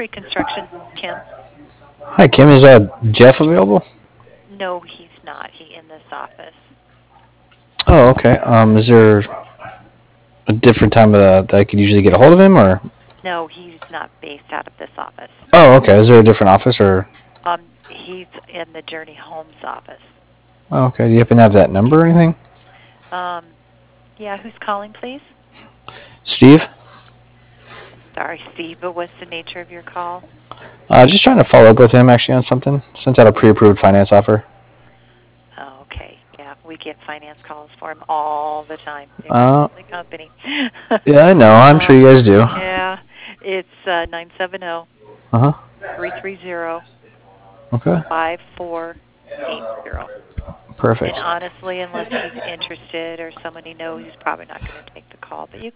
Pre-construction, Kim? Hi, Kim. Is Jeff available? No, he's not. He in this office. Oh, okay. Is there a different time that I could usually get a hold of him, or? No, he's not based out of this office. Oh, okay. Is there a different office, or? He's in the Journey Homes office. Oh, okay. Do you happen to have that number or anything? Um, yeah, who's calling, please? Steve? Sorry, Steve, but what's the nature of your call? Just trying to follow up with him actually on something. Sent out a pre-approved finance offer. Oh, okay. Yeah, we get finance calls for him all the time. They're Uh, the company. yeah, I know. I'm sure you guys do. Yeah, it's 970 Uh huh. 330 Okay. 5480. And Perfect. honestly, unless he's interested or someone he knows, he's probably not going to take the call. But you